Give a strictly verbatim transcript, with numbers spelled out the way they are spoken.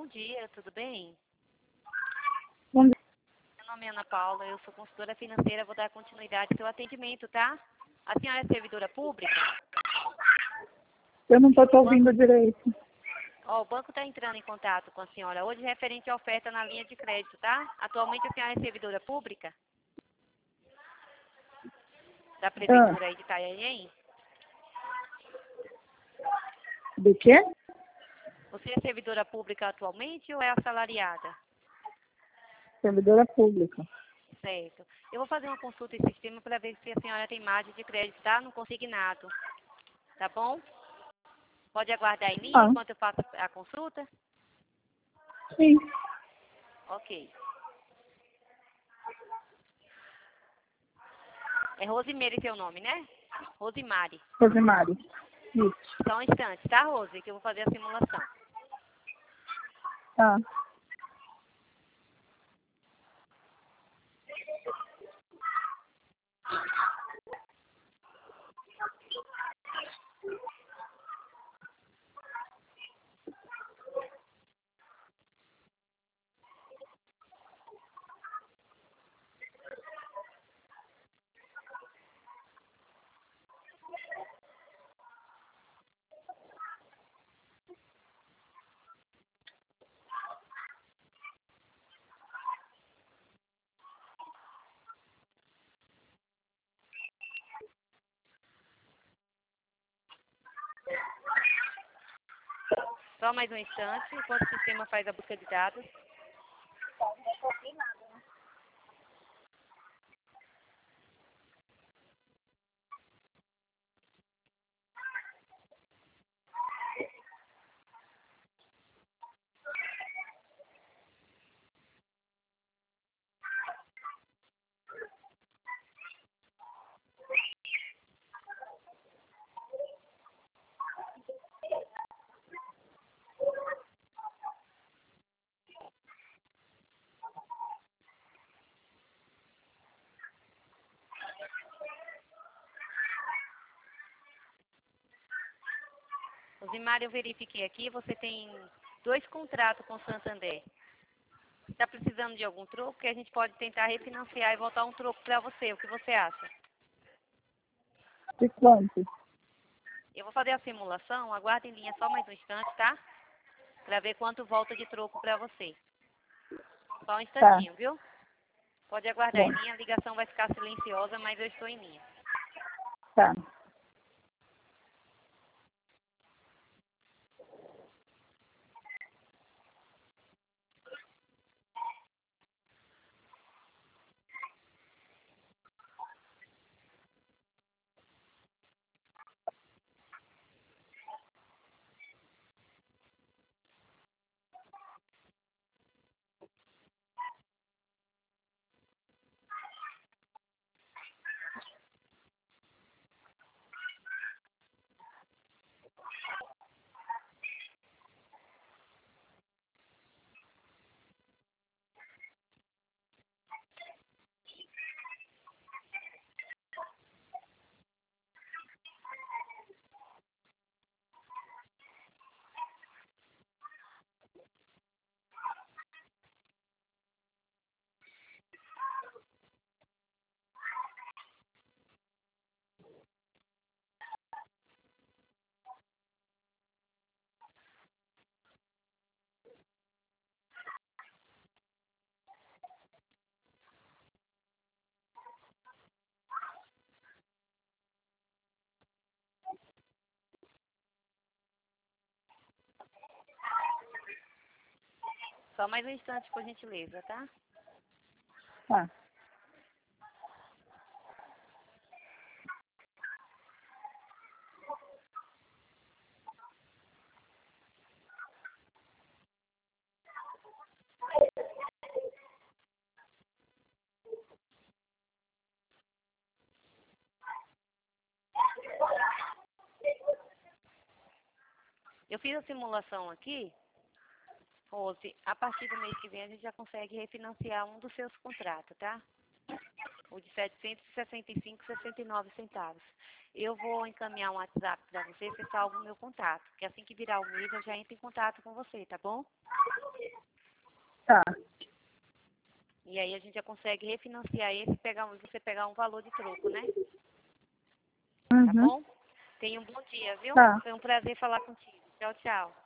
Bom dia, tudo bem? Bom dia. Meu nome é Ana Paula, eu sou consultora financeira, vou dar continuidade ao seu atendimento, tá? A senhora é servidora pública? Eu não estou te ouvindo direito. Ó, o banco está entrando em contato com a senhora hoje referente à oferta na linha de crédito, tá? Atualmente a senhora é servidora pública? Da prefeitura Ah, aí de Itanhaém? de quê? Você é servidora pública atualmente ou é assalariada? Servidora pública. Certo. Eu vou fazer uma consulta em sistema para ver se a senhora tem margem de crédito, tá? No consignado. Tá bom? Pode aguardar em linha Ah, enquanto eu faço a consulta? sim. Ok. É Rosemary seu nome, né? Rosemary. Rosemary. Isso. Só um instante, tá, Rose? Que eu vou fazer a simulação. Ah, Só mais um instante, enquanto o sistema faz a busca de dados. Rosemary, eu verifiquei aqui, você tem dois contratos com o Santander. Está precisando de algum troco? Que a gente pode tentar refinanciar e voltar um troco para você. O que você acha? de quanto? Eu vou fazer a simulação, aguarde em linha só mais um instante, tá? Para ver quanto volta de troco para você. Só um Tá, instantinho, viu? Pode aguardar em bom, linha, a ligação vai ficar silenciosa, mas eu estou em linha. tá. Só mais um instante, por gentileza, tá? Tá. Eu fiz a simulação aqui, Rose. A partir do mês que vem a gente já consegue refinanciar um dos seus contratos, tá? O de setecentos e sessenta e cinco vírgula sessenta e nove centavos. eu vou encaminhar um WhatsApp para você, você salva o meu contato. Porque assim que virar o mês, eu já entro em contato com você, tá bom? Tá. E aí a gente já consegue refinanciar esse e pegar, um- você pegar um valor de troco, né? Tá Uhum. bom? Tenha um bom dia, viu? Tá. Foi um prazer falar contigo. Tchau, tchau.